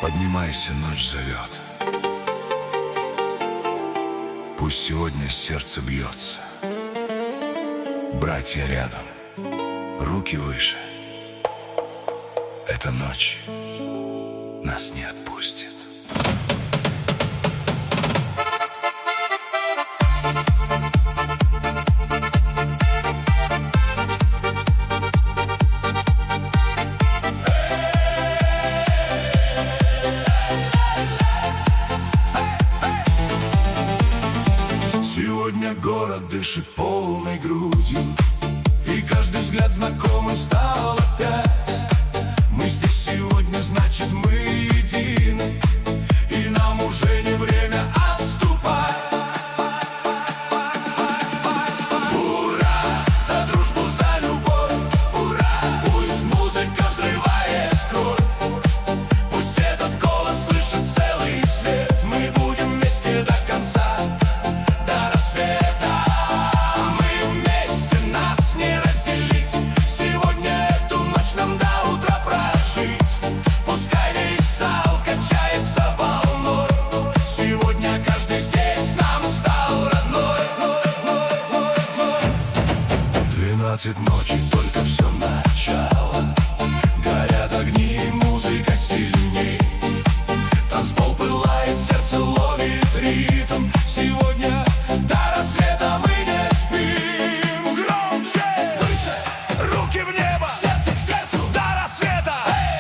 Поднимайся, ночь зовет. Пусть сегодня сердце бьется. Братья рядом, руки выше. Эта ночь нас не отпустит. Сегодня город дышит полной грудью, и каждый взгляд знакомым стал опять. Мы здесь сегодня, значит, мы едины, и нам уже не время отступать. Ура! За дружбу, за любовь! Ура! Пусть музыка взрывает кровь, пусть этот голос слышит целый свет. Мы будем вместе до конца. Ночи, только все начало. Горят огни, музыка сильней. Танцпол пылает, сердце ловит ритм. Сегодня до рассвета мы не спим. Громче, выше, руки в небо, сердце к сердцу, до рассвета.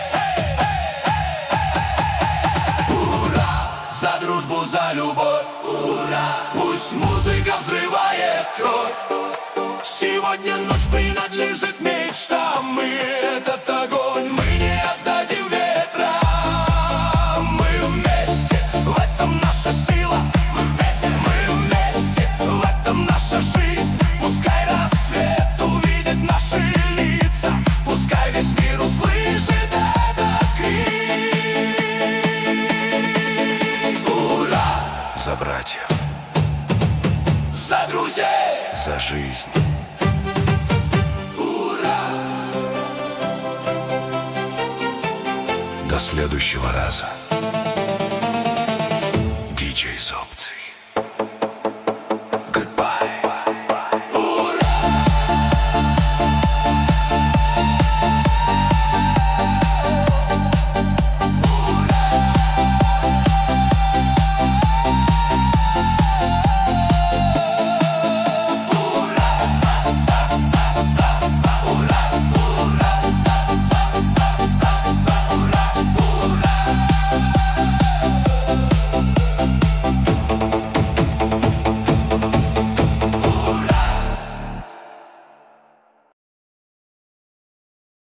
Ура! За дружбу, за любовь. Ура! Пусть музыка взрывает кровь. Сегодня ночь принадлежит мечтам. Мы этот огонь, мы не отдадим ветрам. Мы вместе, в этом наша сила. Мы вместе, в этом наша жизнь. Пускай рассвет увидит наши лица, пускай весь мир услышит этот крик. Ура! За братьев, за друзей, за жизнь. До следующего раза. DJ Zop.